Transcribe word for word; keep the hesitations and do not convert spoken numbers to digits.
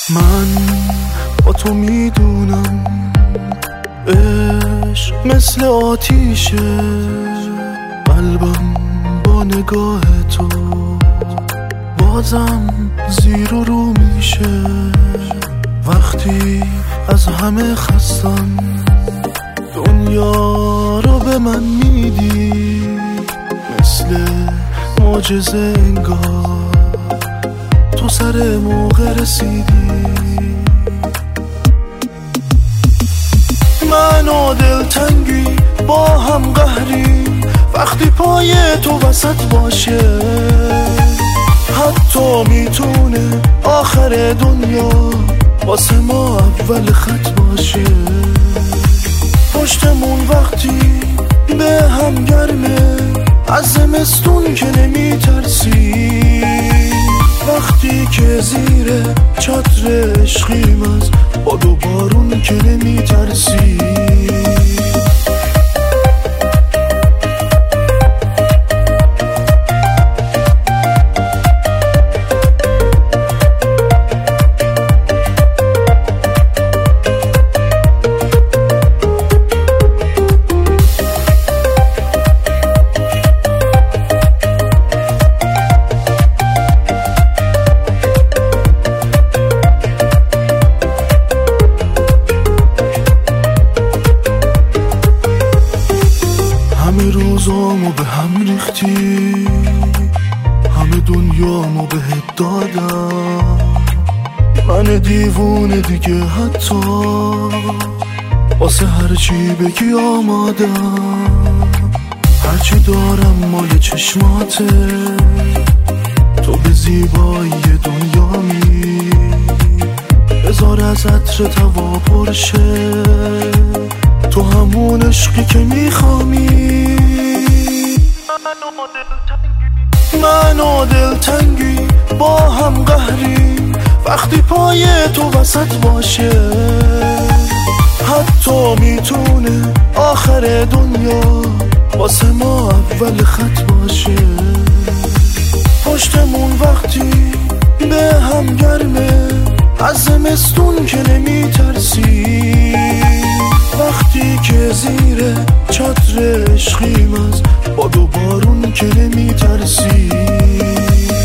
من با تو میدونم عشق مثل آتیشه، قلبم با نگاه تو بازم زیر و رو میشه. وقتی از همه خستم دنیا رو به من میدی، مثل معجزه انگار تو سر موقع رسیدی. من و دلتنگی با هم قهری وقتی پای تو وسط باشه، حتی میتونه آخر دنیا واسه ما اول خط باشه. پشتمون وقتی به هم گرمه از زمستون که نمی ترسی، وقتی که زیر چتر عشقیم از باد و بارون که نمی ترسی. همه روزامو به هم ریختی، همه دنیامو بهت دادم. من دیوونه دیگه حتی واسه هرچی بگی آمادم. هرچی دارم مال چشماته، تو به زیبایی دنیامی. بذار از عطر توا پرشه، تو همون عشقی که میخوامی. من و دلتنگی با هم قهری وقتی پای تو وسط باشه، حتی میتونه آخر دنیا واسه ما اول خط باشه. پشتمون وقتی به هم گرمه از زمستون که نمی ترسی، وقتی که زیر چتر عشقیم از باد و بارون که نمی ترسی.